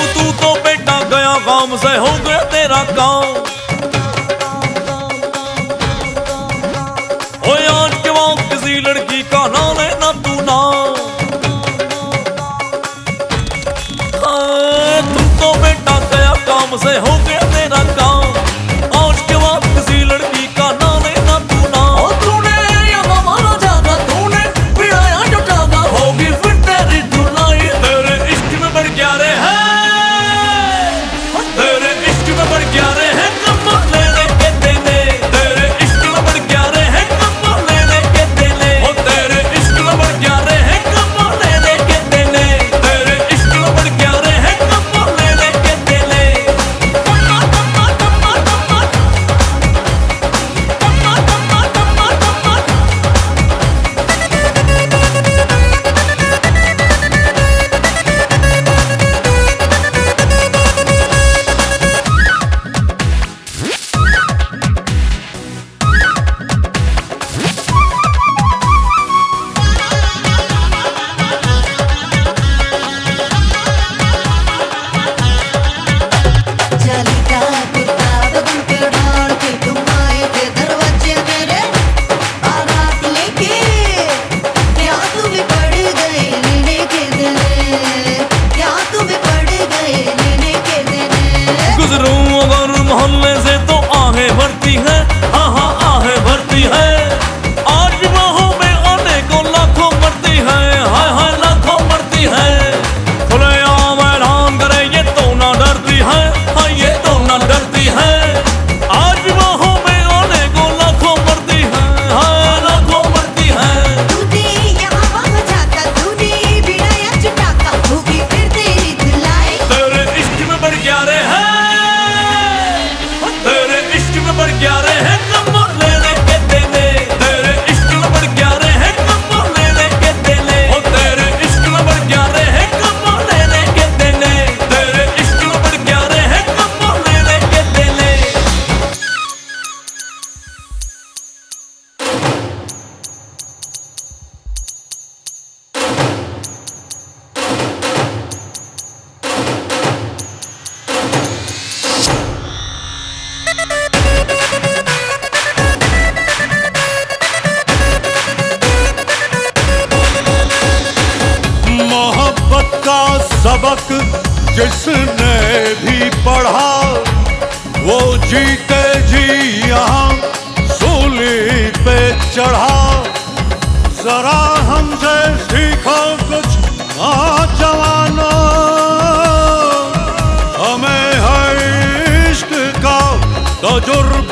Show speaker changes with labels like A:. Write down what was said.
A: तू तो बेटा गया काम से हो गया तेरा काम। ओ आज के बाद किसी लड़की का ना लेना तू नाम। तू तो बेटा गया काम से हो गया तेरा काम। आज के बाद किसी लड़की का ना लेना तू नाम।
B: और तूने यहाँ मारा जागा, तूने पिड़ाया जो जागा,
A: होगी फिर तेरी धुलाई। तेरे इश्क में बढ़ क्या रे है, तेरे इश्क में बढ़ क्या रे है कम्मा लेने के देने। तेरे इश्क में बढ़ क्या रे है कम्मा लेने के देने। ओ तेरे इश्क में बढ़ क्या रे है कम्मा लेने के देने। तेरे इश्क में बढ़ क्या रे है कम्मा लेने के देने।
B: टम्मा टम्मा टम्मा टम्मा टम्मा टम्मा टम्मा टम्मा। जाली का कुत्ता बदन पे डाल के तुम आए थे दरवाजे मेरे बारात लेके। क्या तुम्हें पड़ गए लेने के देने, क्या तुम्हें पड़ गए लेने के देने।
A: गुजरूं अगर मोहल्ले से तो आहें भरती है, हाँ हाँ आहें भरती है। आज भी बाहों में आने को लाखों मरती है, हाय हाय लाखों मरती है। खुलेआम ऐलान करे ये तो ना डरती है, हाँ ये तो ना डरती है। आज भी बाहों में आने को लाखों मरती है, हाँ लाखों मरती है।
B: तूने यहाँ वहाँ जाता, तूने बिड़ाया चुटाका, होगी फिर तेरी धुलाई।
A: तेरे इश्क में बढ़ क्या रे है, तेरे इश्क में बढ़ क्या रे है कम्मा लेने के देने। तेरे इश्क में बढ़ क्या रे है कम्मा लेने के देने। ओ तेरे इश्क में बढ़ क्या रे है कम्मा लेने के देने। तेरे इश्क में बढ़ क्या रे है कम्मा लेने के देने।
C: मोहब्बत का सबक जिसने भी पढ़ा, वो जीते जी यहाँ सूली पे चढ़ा। जरा हमसे सीखो कुछ जवानों, हमें है इश्क का तजुर्बा।